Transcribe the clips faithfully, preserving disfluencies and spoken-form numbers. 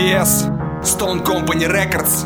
си эс, Stone Company Records.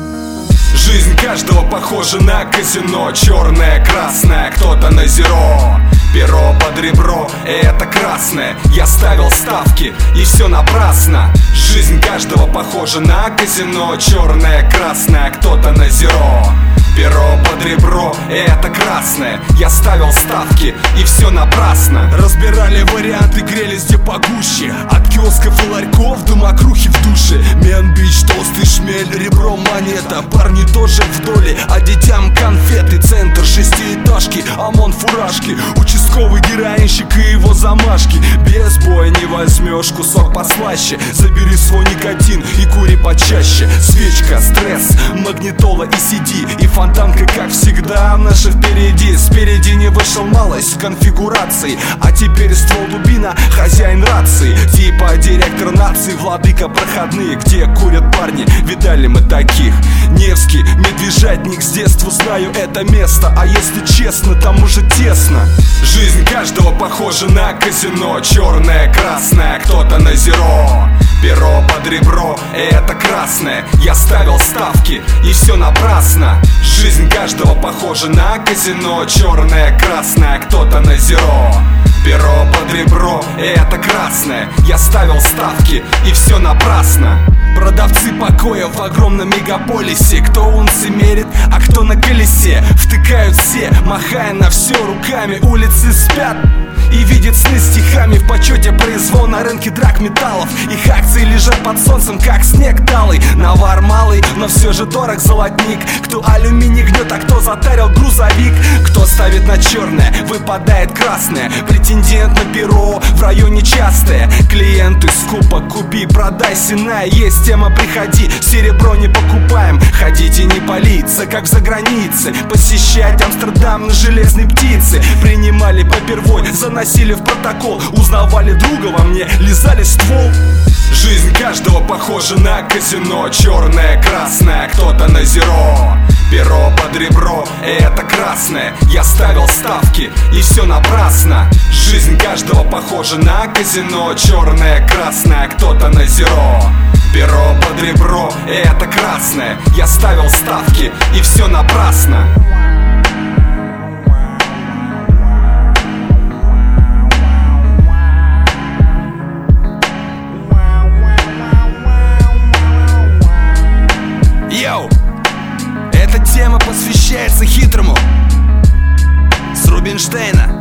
Жизнь каждого похожа на казино. Черное, красное, кто-то на зеро. Перо под ребро, это красное. Я ставил ставки, и все напрасно. Жизнь каждого похожа на казино. Черное, красное, кто-то на зеро. Перо под ребро, это красное. Я ставил ставки, и все напрасно. Разбирали варианты, грелись где погуще. От киосков и ларьков до мокрухи в душе. Мен-бич, толстый шмель, ребро монета. Парни тоже в доле, а детям конфеты. Центр шестиэтажки, ОМОН фуражки. Участковый героинщик и его замашки. Без боя не возьмешь кусок послаще. Забери свой никотин и кури почаще. Свечка, стресс, магнитола и си ди. И фонтанка, как всегда, наша впереди. Спереди не вышел малость в конфигурации, а теперь ствол дубина, хозяин рации. Типа директор нации, владыка проходные. Где курят парни, видали мы таких. Невский, медвежатник, с детства знаю это место. А если честно, там уже тесно. Жизнь каждого похожа на казино. Черное, красное, кто-то на зеро. Перо под ребро, это красное. Я ставил ставки, и все напрасно. Жизнь каждого похожа на казино. Черное, красное, кто-то на зеро. Перо под ребро, это красное. Я ставил ставки, и все напрасно. Продавцы покоя в огромном мегаполисе. Кто унции мерит, а кто на колесе. Втыкают все, махая на все руками. Улицы спят и видят сны стихами. В почете произвол на рынке драгметаллов. Их акции лежат под солнцем, как снег талый. Навар малый, но все же дорог золотник. Кто алюминий гнет, а кто затарил грузовик. Кто ставит на черное, выпадает красное. Претендент на перо в районе частое. Клиенты скупо, купи, продай, сена. Есть тема, приходи, серебро не покупаем. Ходите, не палиться, как за границей. Посещать Амстердам на железной птице. Принимали попервой, заносили в протокол. Узнавали друга во мне, лизали ствол. Жизнь каждого похожа на казино. Черное, красное, кто-то на зеро. Перо под ребро, это красное. Я ставил ставки, и все напрасно. Жизнь каждого похожа на казино. Черное, красное, кто-то на зеро. Перо под ребро, это красное. Я ставил ставки, и все напрасно. Йоу! Эта тема посвящается хитрому с Рубинштейна.